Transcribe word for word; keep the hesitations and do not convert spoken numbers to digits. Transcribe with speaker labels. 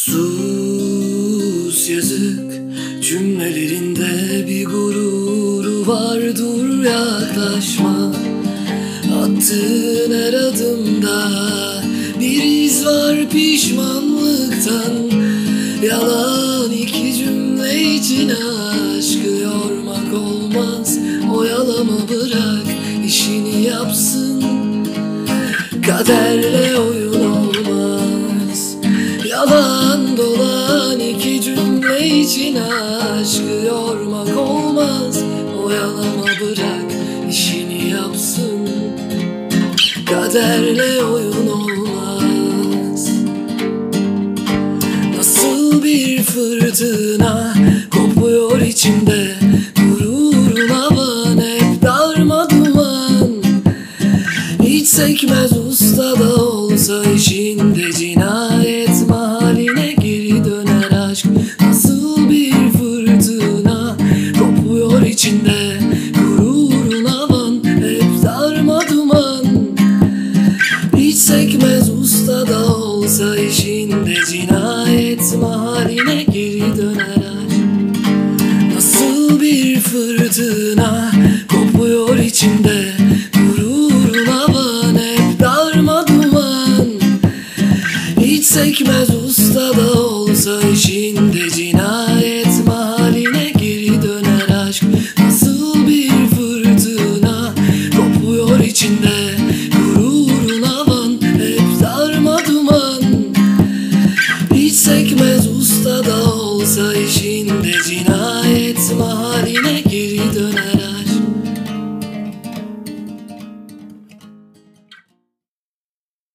Speaker 1: Sus, yazık cümlelerinde bir gururu var, dur yaklaşma. Attığın her adımda bir iz var pişmanlıktan. Yalan iki cümle için aşkı yormak olmaz. Oyalama, bırak işini yapsın. Kaderle oyun olmaz. Yalan dolan iki cümle için aşkı yormak olmaz. Oyalama, bırak işini yapsın. Kaderle oyun olmaz. Nasıl bir fırtına kopuyor içimde, gururun havan hep darma duman. Hiç sekmez usta da olsa işinde, cinayet mahalline geri döner aşk. Nasıl bir fırtına kopuyor içinde, gururun havan hep darma duman. Hiç sekmez usta da olsa işinde, cinayet mahalline geri döner aşk. Nasıl bir fırtına kopuyor içimde, gururun havan hep darma duman. Hiç sekmez usta da olsa işinde, cinayet